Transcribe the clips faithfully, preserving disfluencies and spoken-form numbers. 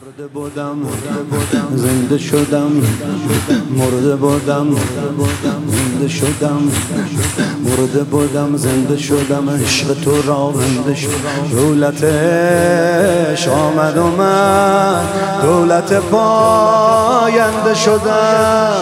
مرده بودم زنده شدم، مرده بودم زنده شدم، مرده بودم زنده شدم، عشق تو را بنده شدم. دولتش آمد و من دولت پاینده شدم،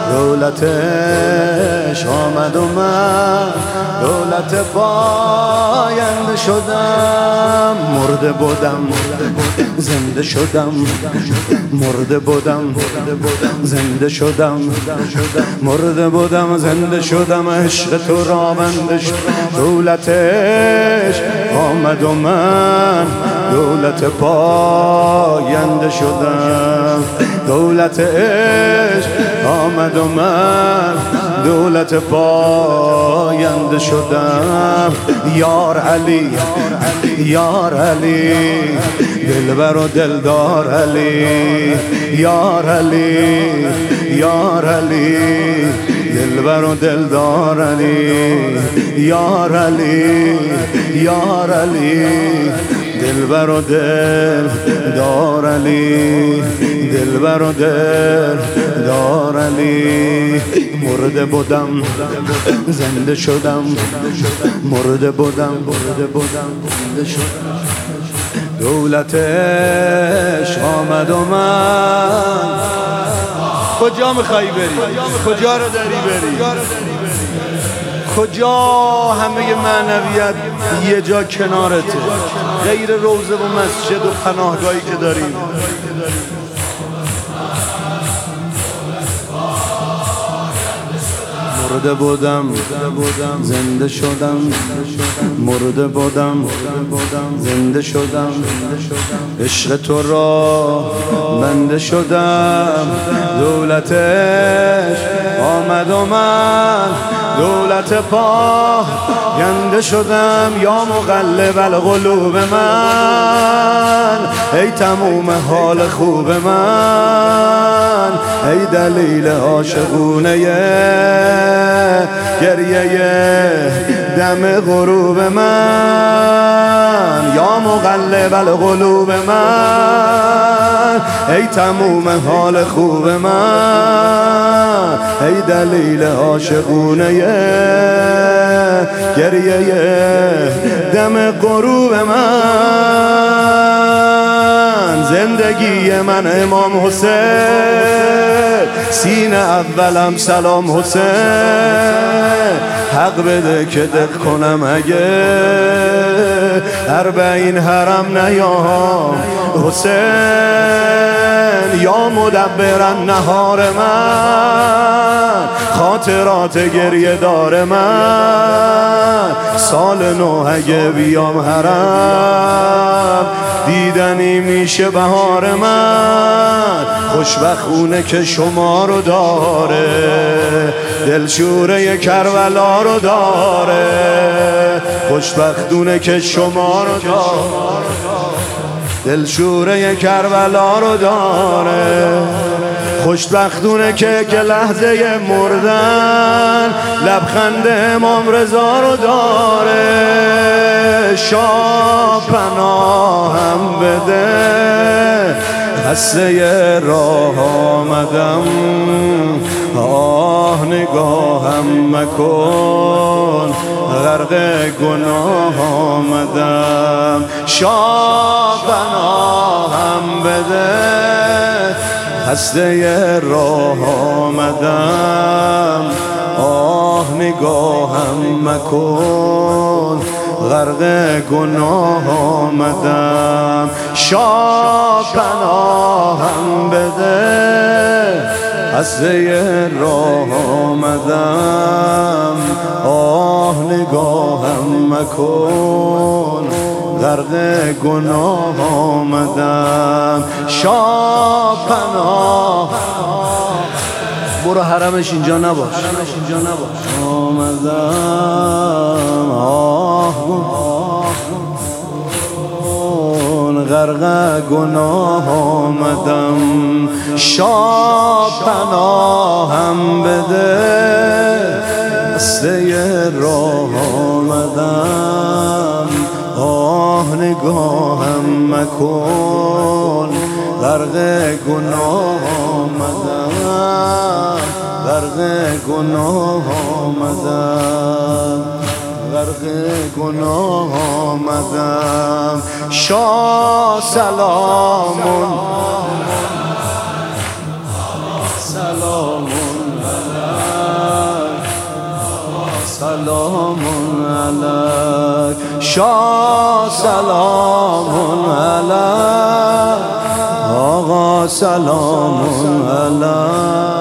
دولتش آمد و من دولت پاینده شدم. مرده بودم زنده شدم، مرده بودم زنده شدم، مرده بودم زنده شدم، عشق تو را بنده شدم. دولتش آمد و من دولت پاینده شدم، دولتش آمد و من دولت پاینده شدم. یار علی یار علی دلبر و دلدار علی، یار علی یار علی دلبر و دلدار علی، یار علی یار علی دلبر و دلدار علی، دلبر و دلدار علی. مرده بودم زنده شدم، مرده بودم مرده بودم زنده شدم. دولتش آمد و من. کجا میخوایی بری؟ کجا رو داری بری؟ کجا همه معنویت یه جا کنارته غیر روضه و مسجد و پناهگاهی که داریم؟ مرده بودم زنده شدم، مرده بودم زنده شدم، عشق تو را بنده شدم. دولتش آمد و من دولت پاینده شدم. یا مقلب القلوب من، ای تموم حال خوب من، ای دلیل عاشقونه گریه دم غروب من. یا مقلب القلوب من، ای تموم حال خوب من، ای دلیل عاشقونه گریه دم غروب من. زندگی من امام حسین، سینه اولم سلام حسین. حق بده که دق کنم اگه اربعین حرم نیام حسین. یا مدبرن نهار من، خاطرات گریه دار من. سال نو اگه بیام حرم، دیدنی میشه بهار من. خوشبختونه که شما رو داره، دلشوره کربلا رو داره. خوشبختونه که شما رو داره، دلشوره کربلا رو داره. خوشبختونه که که لحظه مردن لبخند امام رضا رو داره. شاه پناهم بده، خسته راه آمدم، آه نگاهم مکن، غرق گناه آمدم. شاه پناهم بده، خسته راه آمدم، آه نگاهم مکن، غرق گناه آمدم. شاه پناهم بده، خسته راه آمدم، آه نگاهم مکن، غرق گناه آمدم. شاه پناه برو حرمش اینجا نباش آمدم، آه غرق گناه آمدم. شاه پناهم بده، دسته راه آمدم، آه نگاهم مکن، غرق غرق گناه آمدم، غرق گناه آمدم، غرق گناه آمدم. شاه سلامون سلامون علیک، سلامون علیک. شاه سلامون علیک، آقا سلامون علیک.